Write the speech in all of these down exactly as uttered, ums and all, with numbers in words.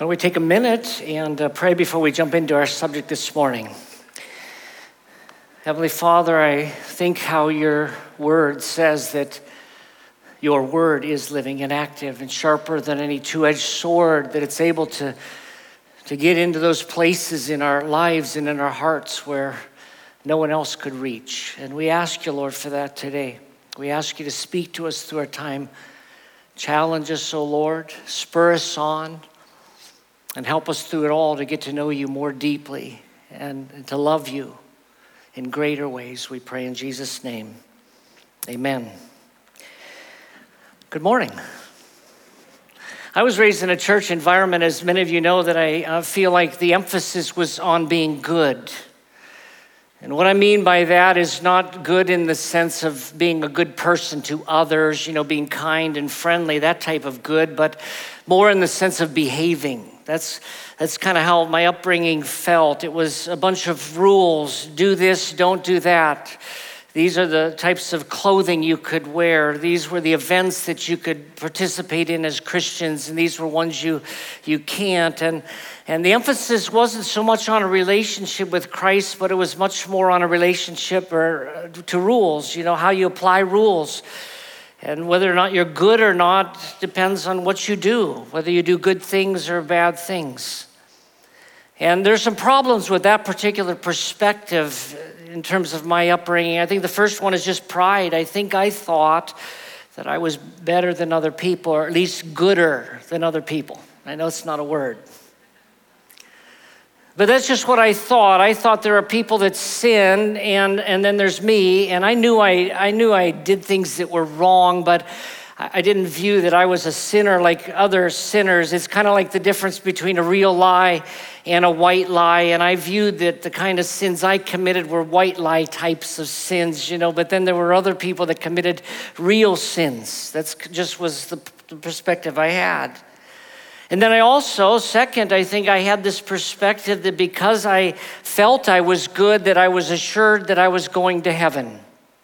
Why don't we take a minute and uh, pray before we jump into our subject this morning. Heavenly Father, I think how your word says that your word is living and active and sharper than any two-edged sword, that it's able to, to get into those places in our lives and in our hearts where no one else could reach. And we ask you, Lord, for that today. We ask you to speak to us through our time. Challenge us, O Lord. Spur us on. And help us through it all to get to know you more deeply and, and to love you in greater ways, we pray in Jesus' name. Amen. Good morning. I was raised in a church environment, as many of you know, that I uh, feel like the emphasis was on being good. And what I mean by that is not good in the sense of being a good person to others, you know, being kind and friendly, that type of good, but more in the sense of behaving. That's that's kind of how my upbringing felt. It was a bunch of rules. Do this, don't do that. These are the types of clothing you could wear. These were the events that you could participate in as Christians, and these were ones you you can't. And and the emphasis wasn't so much on a relationship with Christ, but it was much more on a relationship or to rules, you know, how you apply rules. And whether or not you're good or not depends on what you do, whether you do good things or bad things. And there's some problems with that particular perspective in terms of my upbringing. I think the first one is just pride. I think I thought that I was better than other people, or at least gooder than other people. I know it's not a word. But that's just what I thought. I thought there are people that sin, and, and then there's me, and I knew I, I knew I did things that were wrong, but I didn't view that I was a sinner like other sinners. It's kind of like the difference between a real lie and a white lie, and I viewed that the kind of sins I committed were white lie types of sins, you know, but then there were other people that committed real sins. That's just was the, the perspective I had. And then I also, second, I think I had this perspective that because I felt I was good, that I was assured that I was going to heaven.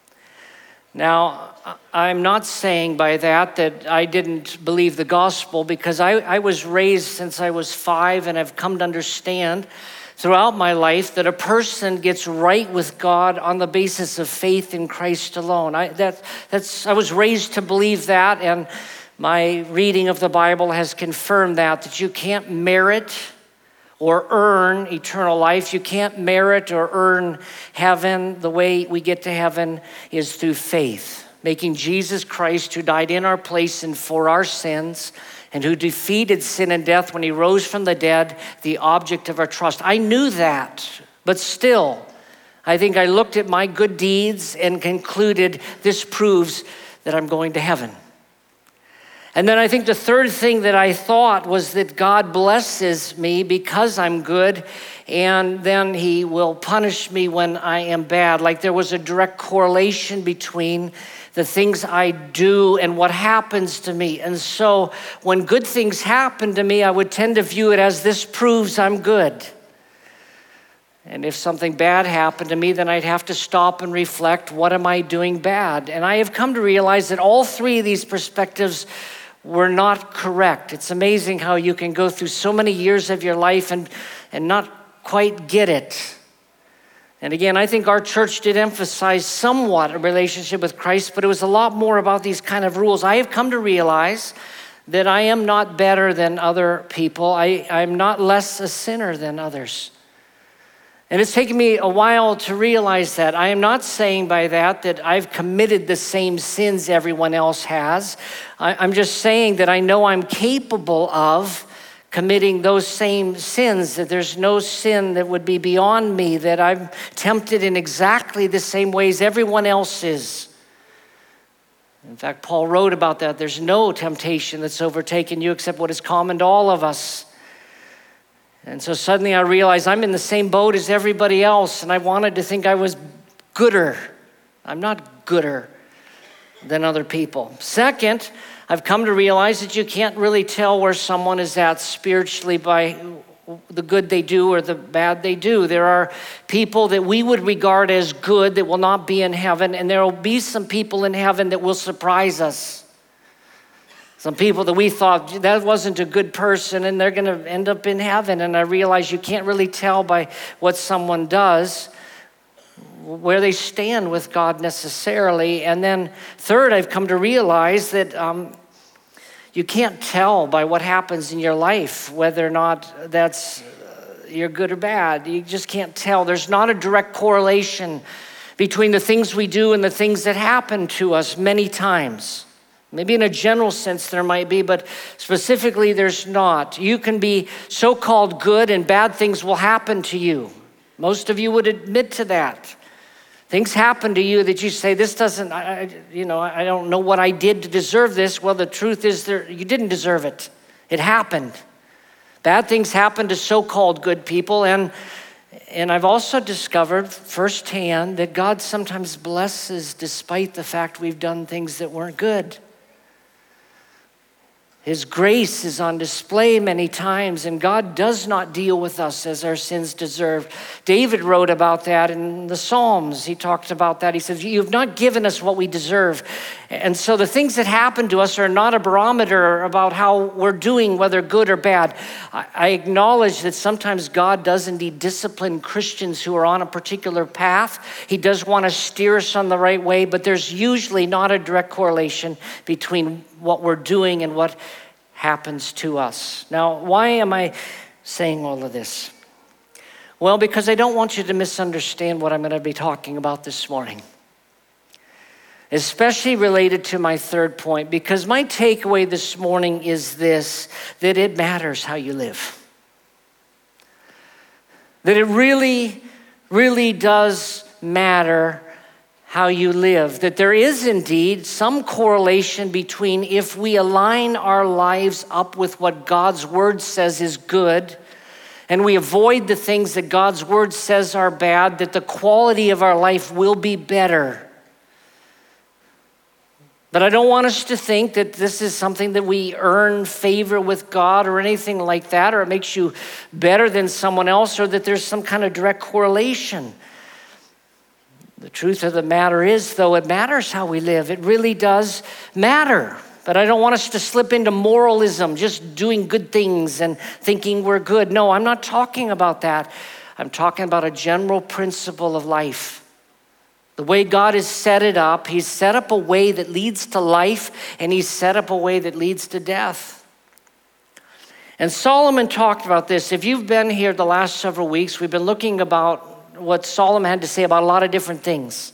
Now, I'm not saying by that that I didn't believe the gospel, because I, I was raised since I was five, and I've come to understand throughout my life that a person gets right with God on the basis of faith in Christ alone. I, that, that's, I was raised to believe that, and my reading of the Bible has confirmed that, that you can't merit or earn eternal life. You can't merit or earn heaven. The way we get to heaven is through faith, making Jesus Christ, who died in our place and for our sins, and who defeated sin and death when he rose from the dead, the object of our trust. I knew that, but still, I think I looked at my good deeds and concluded this proves that I'm going to heaven. And then I think the third thing that I thought was that God blesses me because I'm good, and then he will punish me when I am bad. Like there was a direct correlation between the things I do and what happens to me. And so when good things happen to me, I would tend to view it as this proves I'm good. And if something bad happened to me, then I'd have to stop and reflect, what am I doing bad? And I have come to realize that all three of these perspectives were not correct. It's amazing how you can go through so many years of your life and, and not quite get it. And again, I think our church did emphasize somewhat a relationship with Christ, but it was a lot more about these kind of rules. I have come to realize that I am not better than other people. I, I'm not less a sinner than others. And it's taken me a while to realize that. I am not saying by that that I've committed the same sins everyone else has. I, I'm just saying that I know I'm capable of committing those same sins, that there's no sin that would be beyond me, that I'm tempted in exactly the same ways everyone else is. In fact, Paul wrote about that. There's no temptation that's overtaken you except what is common to all of us. And so suddenly I realized I'm in the same boat as everybody else, and I wanted to think I was gooder. I'm not gooder than other people. Second, I've come to realize that you can't really tell where someone is at spiritually by the good they do or the bad they do. There are people that we would regard as good that will not be in heaven, and there will be some people in heaven that will surprise us. Some people that we thought that wasn't a good person and they're going to end up in heaven. And I realize you can't really tell by what someone does where they stand with God necessarily. And then third, I've come to realize that um, you can't tell by what happens in your life whether or not that's uh, you're good or bad. You just can't tell. There's not a direct correlation between the things we do and the things that happen to us many times. Maybe in a general sense there might be, but specifically there's not. You can be so-called good and bad things will happen to you. Most of you would admit to that. Things happen to you that you say, this doesn't, I, you know, I don't know what I did to deserve this. Well, the truth is there, you didn't deserve it. It happened. Bad things happen to so-called good people. And, and I've also discovered firsthand that God sometimes blesses despite the fact we've done things that weren't good. His grace is on display many times, and God does not deal with us as our sins deserve. David wrote about that in the Psalms. He talked about that. He says, you've not given us what we deserve. And so the things that happen to us are not a barometer about how we're doing, whether good or bad. I acknowledge that sometimes God does indeed discipline Christians who are on a particular path. He does want to steer us on the right way, but there's usually not a direct correlation between what we're doing and what happens to us. Now, why am I saying all of this? Well, because I don't want you to misunderstand what I'm going to be talking about this morning, especially related to my third point, because my takeaway this morning is this, that it matters how you live. That it really, really does matter how you live, that there is indeed some correlation between if we align our lives up with what God's word says is good, and we avoid the things that God's word says are bad, that the quality of our life will be better. But I don't want us to think that this is something that we earn favor with God or anything like that, or it makes you better than someone else, or that there's some kind of direct correlation. The truth of the matter is, though, it matters how we live. It really does matter. But I don't want us to slip into moralism, just doing good things and thinking we're good. No, I'm not talking about that. I'm talking about a general principle of life. The way God has set it up, he's set up a way that leads to life, and he's set up a way that leads to death. And Solomon talked about this. If you've been here the last several weeks, we've been looking about what Solomon had to say about a lot of different things.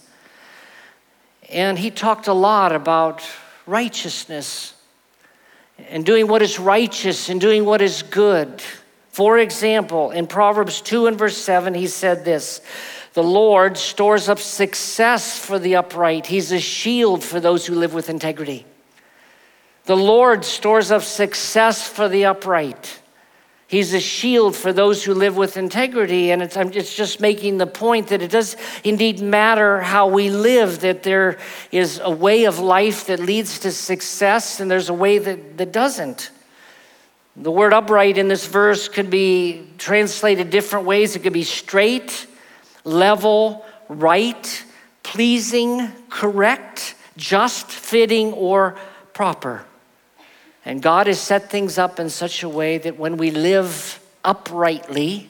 And he talked a lot about righteousness and doing what is righteous and doing what is good. For example, in Proverbs two and verse seven, he said this, the Lord stores up success for the upright. He's a shield for those who live with integrity. The Lord stores up success for the upright. He's a shield for those who live with integrity. And it's, it's just making the point that it does indeed matter how we live, that there is a way of life that leads to success and there's a way that, that doesn't. The word upright in this verse could be translated different ways. It could be straight, level, right, pleasing, correct, just, fitting, or proper. And God has set things up in such a way that when we live uprightly,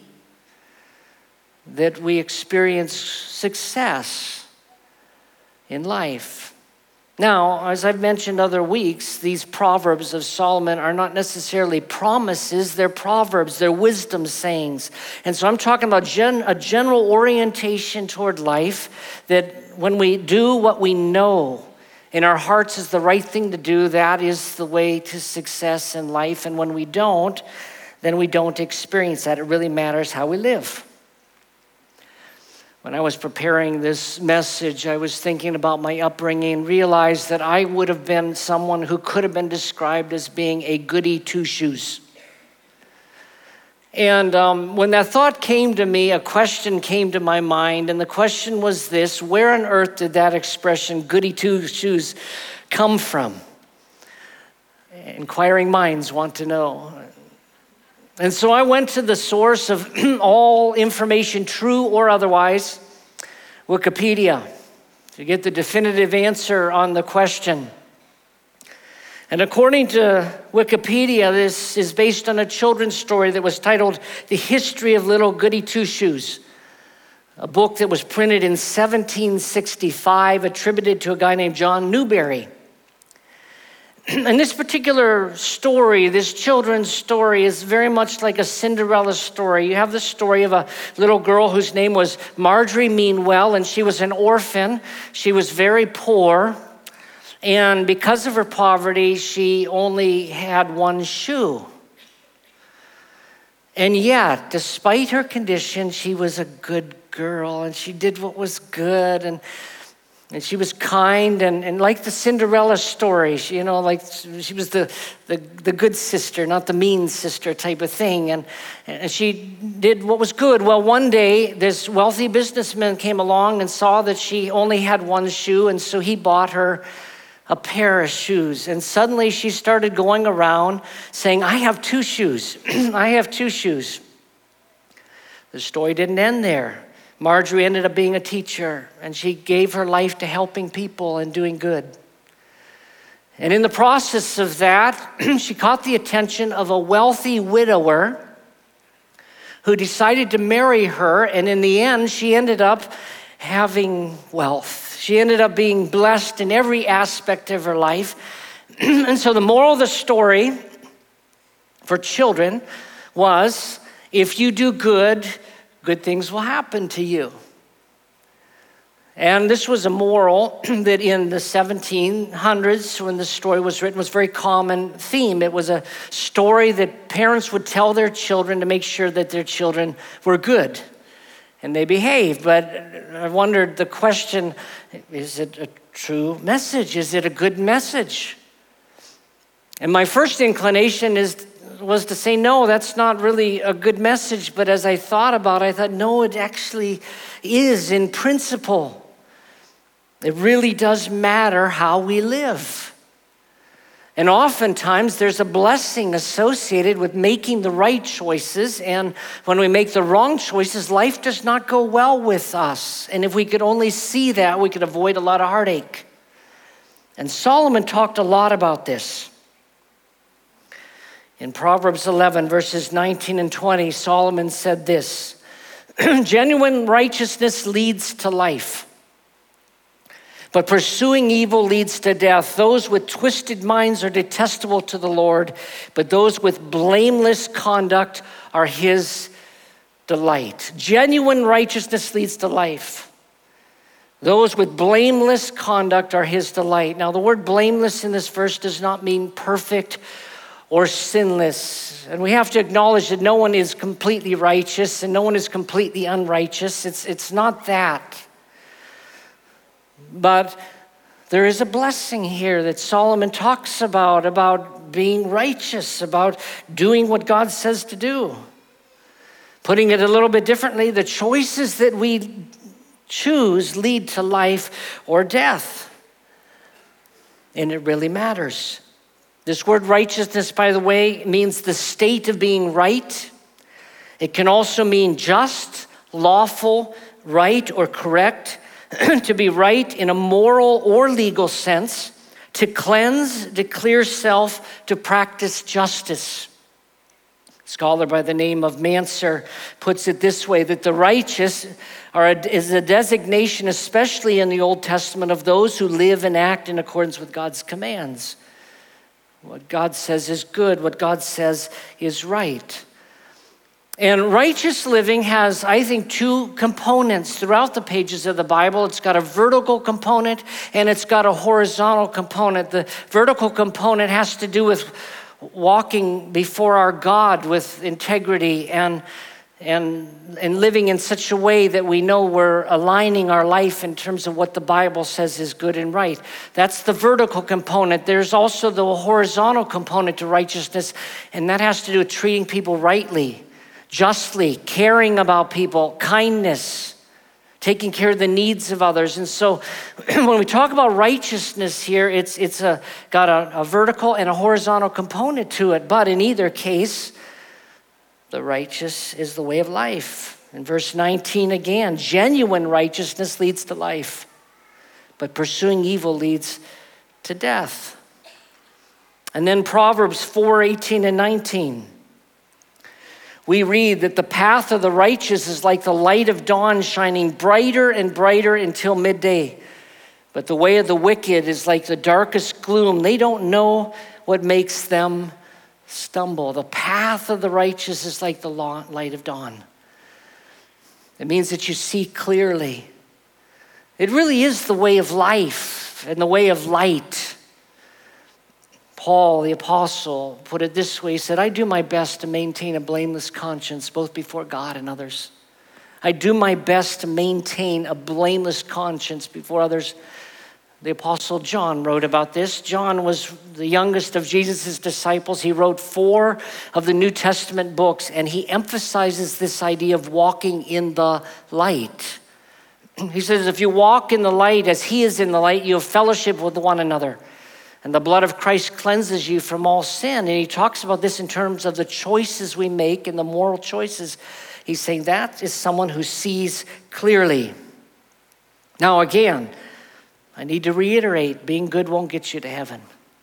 that we experience success in life. Now, as I've mentioned other weeks, these Proverbs of Solomon are not necessarily promises, they're proverbs, they're wisdom sayings. And so I'm talking about gen- a general orientation toward life, that when we do what we know in our hearts is the right thing to do, that is the way to success in life. And when we don't, then we don't experience that. It really matters how we live. When I was preparing this message, I was thinking about my upbringing and realized that I would have been someone who could have been described as being a goody two-shoes. And um, when that thought came to me, a question came to my mind, and the question was this: where on earth did that expression, goody two-shoes, come from? Inquiring minds want to know. And so I went to the source of all information, true or otherwise, Wikipedia, to get the definitive answer on the question. And according to Wikipedia, this is based on a children's story that was titled The History of Little Goody Two-Shoes, a book that was printed in seventeen sixty-five, attributed to a guy named John Newbery. And this particular story, this children's story, is very much like a Cinderella story. You have the story of a little girl whose name was Marjorie Meanwell, and she was an orphan. She was very poor, and because of her poverty, she only had one shoe. And yet, despite her condition, she was a good girl, and she did what was good, and And she was kind, and, and like the Cinderella story, she, you know, like she was the, the, the good sister, not the mean sister type of thing. And, and she did what was good. Well, one day, this wealthy businessman came along and saw that she only had one shoe, and so he bought her a pair of shoes. And suddenly she started going around saying, I have two shoes. I have two shoes. The story didn't end there. Marjorie ended up being a teacher, and she gave her life to helping people and doing good. And in the process of that, she caught the attention of a wealthy widower who decided to marry her, and in the end, she ended up having wealth. She ended up being blessed in every aspect of her life. And so the moral of the story for children was, if you do good, good things will happen to you. And this was a moral that in the seventeen hundreds, when the story was written, was a very common theme. It was a story that parents would tell their children to make sure that their children were good and they behaved. But I wondered the question, is it a true message? Is it a good message? And my first inclination is was to say, no, that's not really a good message. But as I thought about it, I thought, no, it actually is in principle. It really does matter how we live. And oftentimes there's a blessing associated with making the right choices. And when we make the wrong choices, life does not go well with us. And if we could only see that, we could avoid a lot of heartache. And Solomon talked a lot about this. In Proverbs eleven, verses nineteen and twenty, Solomon said this, genuine righteousness leads to life, but pursuing evil leads to death. Those with twisted minds are detestable to the Lord, but those with blameless conduct are his delight. Genuine righteousness leads to life. Those with blameless conduct are his delight. Now, the word blameless in this verse does not mean perfect or sinless. And we have to acknowledge that no one is completely righteous and no one is completely unrighteous. It's, it's not that. But there is a blessing here that Solomon talks about, about being righteous, about doing what God says to do. Putting it a little bit differently, the choices that we choose lead to life or death. And it really matters. This word righteousness, by the way, means the state of being right. It can also mean just, lawful, right, or correct. To be right in a moral or legal sense. To cleanse, to clear self, to practice justice. A scholar by the name of Manser puts it this way, that the righteous are a, is a designation, especially in the Old Testament, of those who live and act in accordance with God's commands. What God says is good. What God says is right. And righteous living has, I think, two components throughout the pages of the Bible. It's got a vertical component and it's got a horizontal component. The vertical component has to do with walking before our God with integrity and And, and living in such a way that we know we're aligning our life in terms of what the Bible says is good and right. That's the vertical component. There's also the horizontal component to righteousness, and that has to do with treating people rightly, justly, caring about people, kindness, taking care of the needs of others. And so when we talk about righteousness here, it's, it's a, got a, a vertical and a horizontal component to it. But in either case, the righteous is the way of life. In verse nineteen again, genuine righteousness leads to life, but pursuing evil leads to death. And then Proverbs four, eighteen and nineteen. We read that the path of the righteous is like the light of dawn, shining brighter and brighter until midday. But the way of the wicked is like the darkest gloom. They don't know what makes them stumble. The path of the righteous is like the light of dawn. It means that you see clearly. It really is the way of life and the way of light. Paul, the apostle, put it this way. He said, I do my best to maintain a blameless conscience, both before God and others. I do my best to maintain a blameless conscience before others. The apostle John wrote about this. John was the youngest of Jesus' disciples. He wrote four of the New Testament books, and he emphasizes this idea of walking in the light. He says, if you walk in the light as he is in the light, you have fellowship with one another. And the blood of Christ cleanses you from all sin. And he talks about this in terms of the choices we make and the moral choices. He's saying that is someone who sees clearly. Now again, I need to reiterate, being good won't get you to heaven.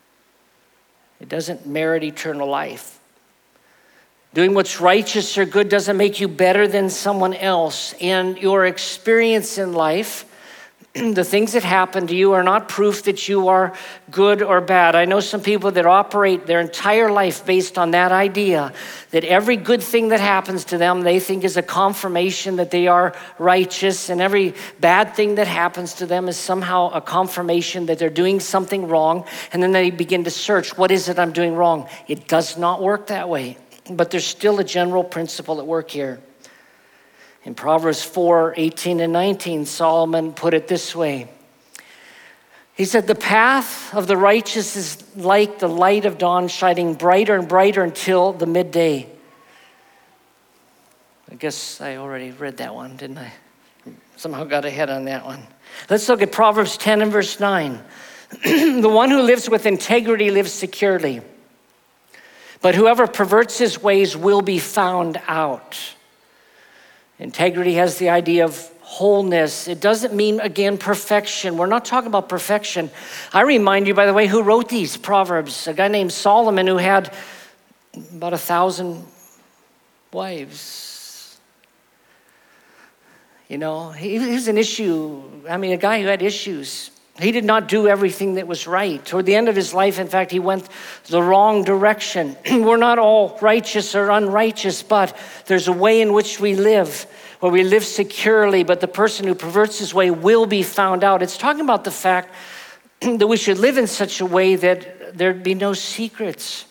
It doesn't merit eternal life. Doing what's righteous or good doesn't make you better than someone else. And your experience in life, the things that happen to you, are not proof that you are good or bad. I know some people that operate their entire life based on that idea, that every good thing that happens to them, they think is a confirmation that they are righteous, and every bad thing that happens to them is somehow a confirmation that they're doing something wrong, and then they begin to search, what is it I'm doing wrong? It does not work that way, but there's still a general principle at work here. In Proverbs four, eighteen and nineteen, Solomon put it this way. He said, the path of the righteous is like the light of dawn, shining brighter and brighter until the midday. I guess I already read that one, didn't I? Somehow got ahead on that one. Let's look at Proverbs ten and verse nine. The one who lives with integrity lives securely, but whoever perverts his ways will be found out. Integrity has the idea of wholeness. It doesn't mean, again, perfection. We're not talking about perfection. I remind you, by the way, who wrote these Proverbs? A guy named Solomon who had about a thousand wives. You know, he, he was an issue. I mean, a guy who had issues. He did not do everything that was right. Toward the end of his life, in fact, he went the wrong direction. We're not all righteous or unrighteous, but there's a way in which we live, where we live securely, but the person who perverts his way will be found out. It's talking about the fact that we should live in such a way that there'd be no secrets.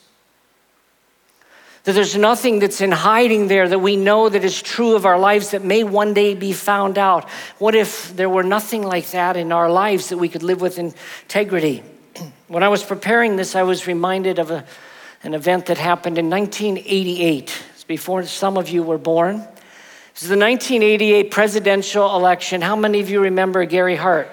That there's nothing that's in hiding there that we know that is true of our lives that may one day be found out. What if there were nothing like that in our lives that we could live with integrity? When I was preparing this, I was reminded of a, an event that happened in nineteen eighty-eight. It's before some of you were born. This is the nineteen eighty-eight presidential election. How many of you remember Gary Hart?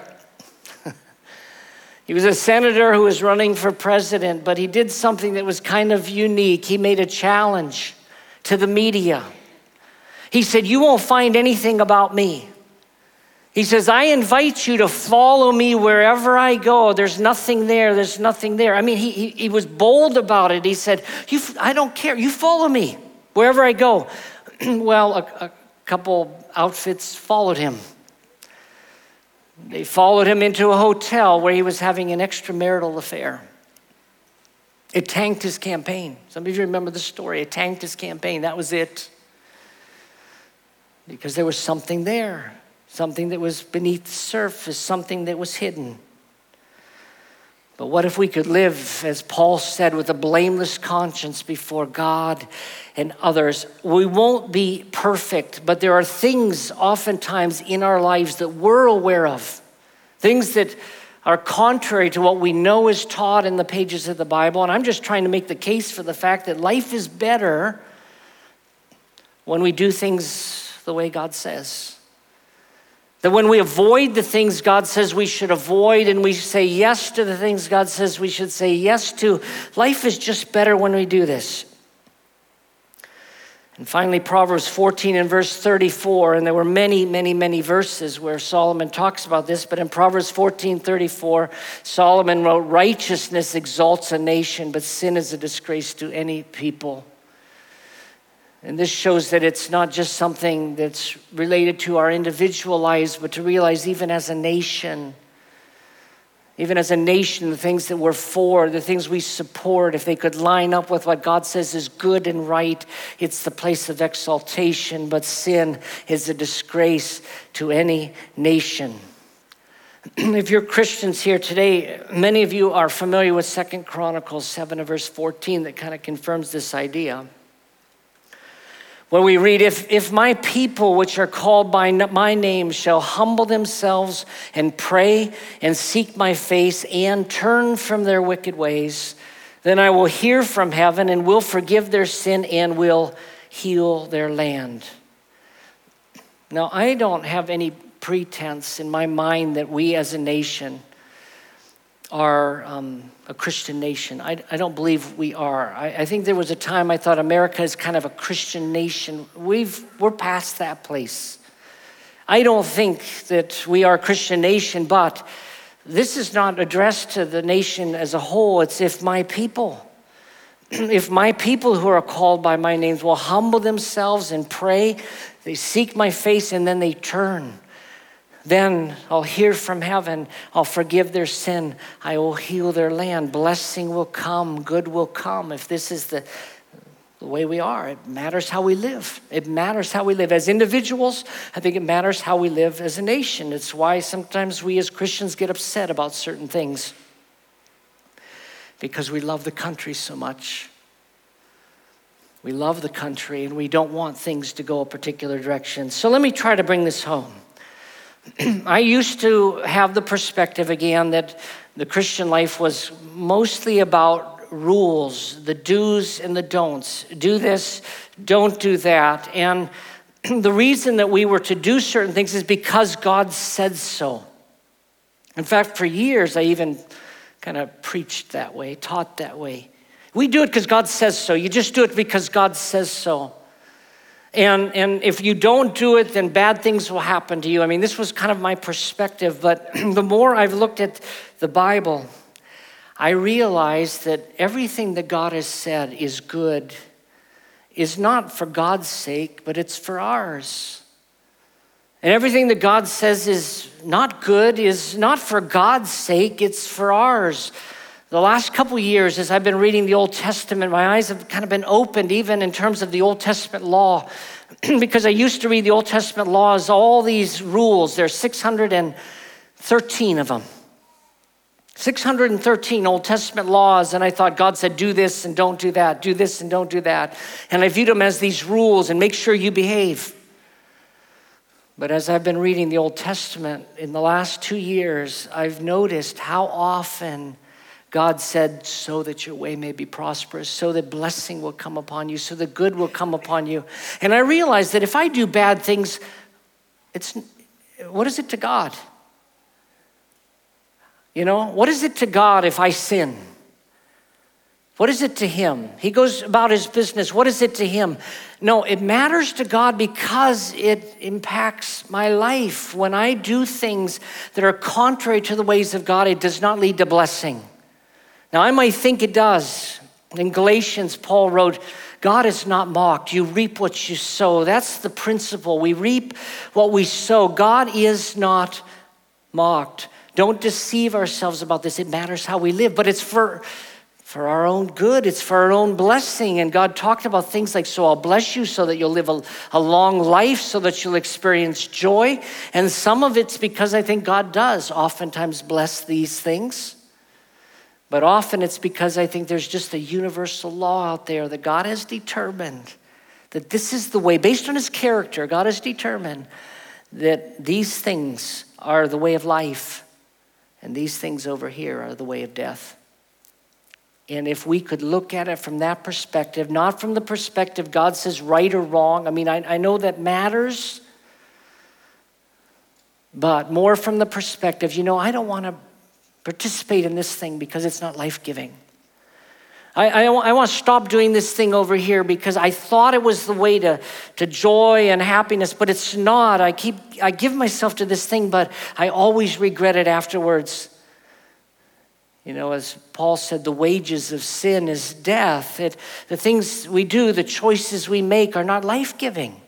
He was a senator who was running for president, but he did something that was kind of unique. He made a challenge to the media. He said, you won't find anything about me. He says, I invite you to follow me wherever I go. There's nothing there. There's nothing there. I mean, he, he, he was bold about it. He said, you, I don't care. You follow me wherever I go. Well, a, a couple outfits followed him. They followed him into a hotel where he was having an extramarital affair. It tanked his campaign. Some of you remember the story. It tanked his campaign. That was it. Because there was something there, something that was beneath the surface, something that was hidden. But what if we could live, as Paul said, with a blameless conscience before God and others? We won't be perfect, but there are things oftentimes in our lives that we're aware of, things that are contrary to what we know is taught in the pages of the Bible. And I'm just trying to make the case for the fact that life is better when we do things the way God says. That when we avoid the things God says we should avoid and we say yes to the things God says we should say yes to, life is just better when we do this. And finally, Proverbs fourteen and verse thirty-four, and there were many, many, many verses where Solomon talks about this, but in Proverbs fourteen thirty-four, Solomon wrote, righteousness exalts a nation, but sin is a disgrace to any people. And this shows that it's not just something that's related to our individual lives, but to realize even as a nation, even as a nation, the things that we're for, the things we support, if they could line up with what God says is good and right, it's the place of exaltation, but sin is a disgrace to any nation. If you're Christians here today, many of you are familiar with Second Chronicles seven and verse fourteen that kind of confirms this idea. Where we read, if, if my people which are called by my name shall humble themselves and pray and seek my face and turn from their wicked ways, then I will hear from heaven and will forgive their sin and will heal their land. Now, I don't have any pretense in my mind that we as a nation are um, a Christian nation. I, I don't believe we are. I, I think there was a time I thought America is kind of a Christian nation. We've, we're past that place. I don't think that we are a Christian nation, but this is not addressed to the nation as a whole. It's if my people, if my people who are called by my names will humble themselves and pray, they seek my face and then they turn. Then I'll hear from heaven, I'll forgive their sin, I will heal their land. Blessing will come, good will come. If this is the, the way we are, it matters how we live. It matters how we live. As individuals, I think it matters how we live as a nation. It's why sometimes we as Christians get upset about certain things, because we love the country so much. We love the country and we don't want things to go a particular direction. So let me try to bring this home. I used to have the perspective again that the Christian life was mostly about rules, the do's and the don'ts. Do this, don't do that. And the reason that we were to do certain things is because God said so. In fact, for years, I even kind of preached that way, taught that way. We do it because God says so. You just do it because God says so. And, and if you don't do it, then bad things will happen to you. I mean, this was kind of my perspective, but the more I've looked at the Bible, I realize that everything that God has said is good, is not for God's sake, but it's for ours. And everything that God says is not good is not for God's sake, it's for ours. The last couple years, as I've been reading the Old Testament, my eyes have kind of been opened even in terms of the Old Testament law, because I used to read the Old Testament law as all these rules. There's six hundred thirteen of them. six hundred thirteen Old Testament laws, and I thought God said, do this and don't do that, do this and don't do that. And I viewed them as these rules and make sure you behave. But as I've been reading the Old Testament in the last two years, I've noticed how often God said, so that your way may be prosperous, so that blessing will come upon you, so that good will come upon you. And I realized that if I do bad things, it's what is it to God? You know, what is it to God if I sin? What is it to him? He goes about his business. What is it to him? No, it matters to God because it impacts my life. When I do things that are contrary to the ways of God, it does not lead to blessing. Now, I might think it does. In Galatians, Paul wrote, God is not mocked. You reap what you sow. That's the principle. We reap what we sow. God is not mocked. Don't deceive ourselves about this. It matters how we live, but it's for, for our own good. It's for our own blessing. And God talked about things like, so I'll bless you so that you'll live a, a long life, so that you'll experience joy. And some of it's because I think God does oftentimes bless these things. But often it's because I think there's just a universal law out there that God has determined that this is the way, based on his character, God has determined that these things are the way of life and these things over here are the way of death. And if we could look at it from that perspective, not from the perspective God says right or wrong, I mean, I, I know that matters, but more from the perspective, you know, I don't want to participate in this thing because it's not life-giving. I, I, I want to stop doing this thing over here because I thought it was the way to, to joy and happiness, but it's not. I keep, I give myself to this thing, but I always regret it afterwards. You know, as Paul said, the wages of sin is death. It, the things we do, the choices we make are not life-giving.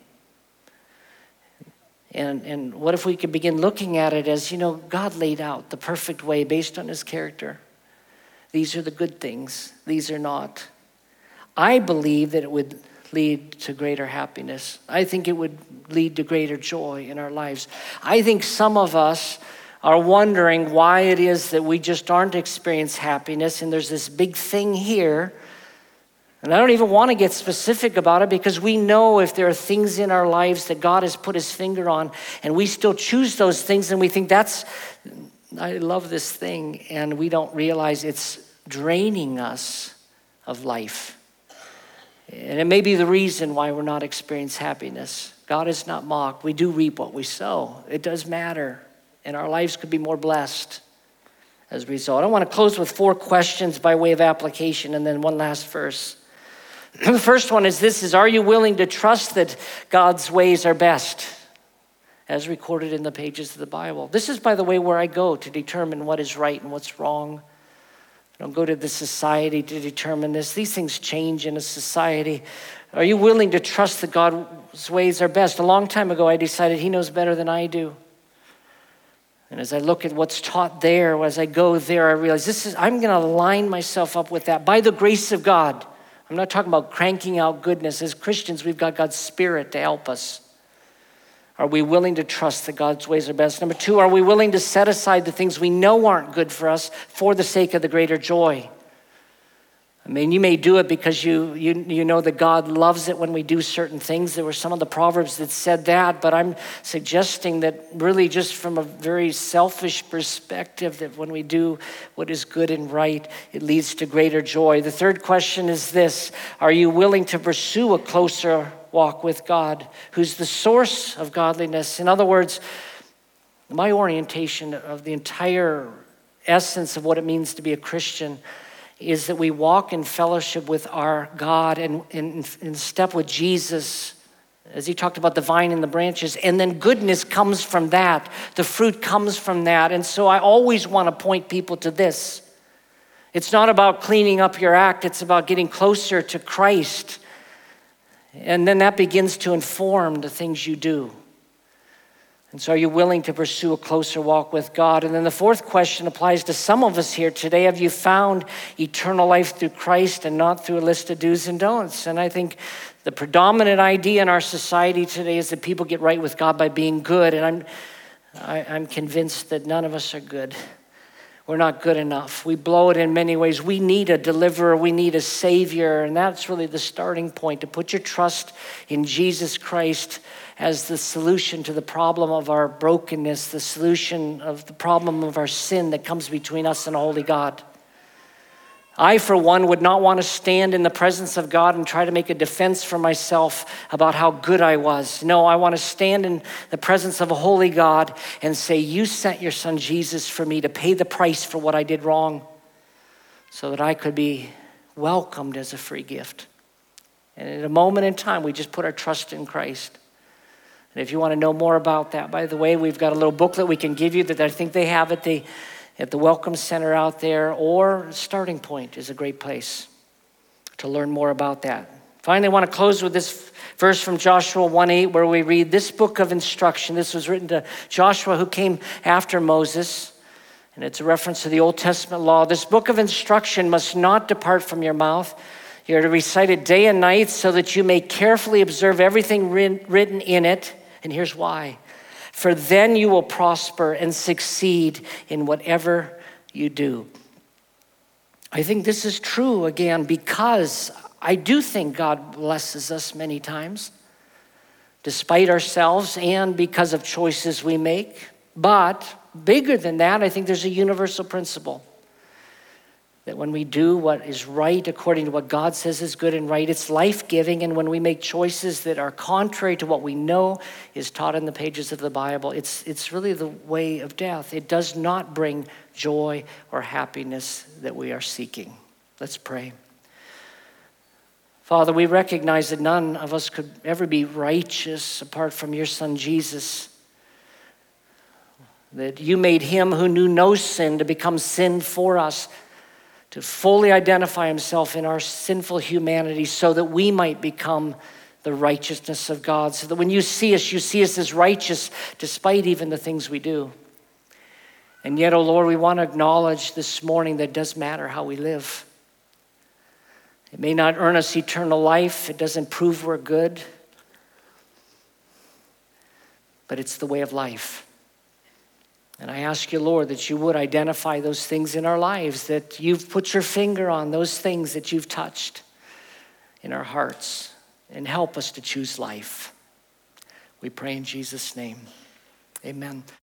And, and what if we could begin looking at it as, you know, God laid out the perfect way based on his character. These are the good things. These are not. I believe that it would lead to greater happiness. I think it would lead to greater joy in our lives. I think some of us are wondering why it is that we just aren't experiencing happiness, and there's this big thing here. And I don't even want to get specific about it because we know if there are things in our lives that God has put his finger on, and we still choose those things, and we think that's... I love this thing, and we don't realize it's draining us of life. And it may be the reason why we're not experiencing happiness. God is not mocked. We do reap what we sow. It does matter, and our lives could be more blessed as a result. I want to close with four questions by way of application, and then one last verse. The first one is this, is are you willing to trust that God's ways are best? As recorded in the pages of the Bible. This is, by the way, where I go to determine what is right and what's wrong. I don't go to the society to determine this. These things change in a society. Are you willing to trust that God's ways are best? A long time ago, I decided he knows better than I do. And as I look at what's taught there, as I go there, I realize this is, I'm going to line myself up with that by the grace of God. I'm not talking about cranking out goodness. As Christians, we've got God's Spirit to help us. Are we willing to trust that God's ways are best? Number two, are we willing to set aside the things we know aren't good for us for the sake of the greater joy? I mean, you may do it because you, you, you know that God loves it when we do certain things. There were some of the Proverbs that said that, but I'm suggesting that really just from a very selfish perspective, that when we do what is good and right, it leads to greater joy. The third question is this, are you willing to pursue a closer walk with God, who's the source of godliness? In other words, my orientation of the entire essence of what it means to be a Christian is that we walk in fellowship with our God and in, in step with Jesus, as he talked about the vine and the branches, and then goodness comes from that. The fruit comes from that. And so I always want to point people to this. It's not about cleaning up your act. It's about getting closer to Christ. And then that begins to inform the things you do. And so are you willing to pursue a closer walk with God? And then the fourth question applies to some of us here today. Have you found eternal life through Christ and not through a list of do's and don'ts? And I think the predominant idea in our society today is that people get right with God by being good. And I'm, I, I'm convinced that none of us are good. We're not good enough. We blow it in many ways. We need a deliverer. We need a savior. And that's really the starting point, to put your trust in Jesus Christ as the solution to the problem of our brokenness, the solution of the problem of our sin that comes between us and a holy God. I, for one, would not want to stand in the presence of God and try to make a defense for myself about how good I was. No, I want to stand in the presence of a holy God and say, you sent your son Jesus for me to pay the price for what I did wrong so that I could be welcomed as a free gift. And at a moment in time, we just put our trust in Christ. And if you want to know more about that, by the way, we've got a little booklet we can give you that I think they have at the at the Welcome Center out there, or Starting Point is a great place to learn more about that. Finally, I want to close with this verse from Joshua one eight, where we read, this book of instruction, this was written to Joshua who came after Moses, and it's a reference to the Old Testament law. This book of instruction must not depart from your mouth. You're to recite it day and night so that you may carefully observe everything written in it. And here's why. For then you will prosper and succeed in whatever you do. I think this is true, again, because I do think God blesses us many times, despite ourselves and because of choices we make. But bigger than that, I think there's a universal principle that when we do what is right according to what God says is good and right, it's life-giving. And when we make choices that are contrary to what we know is taught in the pages of the Bible, it's, it's really the way of death. It does not bring joy or happiness that we are seeking. Let's pray. Father, we recognize that none of us could ever be righteous apart from your Son, Jesus. That you made him who knew no sin to become sin for us, to fully identify himself in our sinful humanity so that we might become the righteousness of God. So that when you see us, you see us as righteous despite even the things we do. And yet, oh Lord, we want to acknowledge this morning that it does matter how we live. It may not earn us eternal life. It doesn't prove we're good. But it's the way of life. And I ask you, Lord, that you would identify those things in our lives, that you've put your finger on, those things that you've touched in our hearts, and help us to choose life. We pray in Jesus' name. Amen.